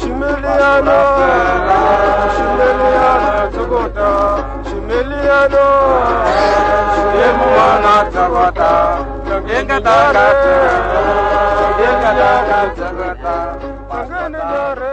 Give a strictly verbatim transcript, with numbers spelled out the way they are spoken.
Shimeliano, Shimeliano, Togota, Shimeliano, Shimeliano, Togota, Yenga Dagata, Yenga Dagata, Yenga Dagata,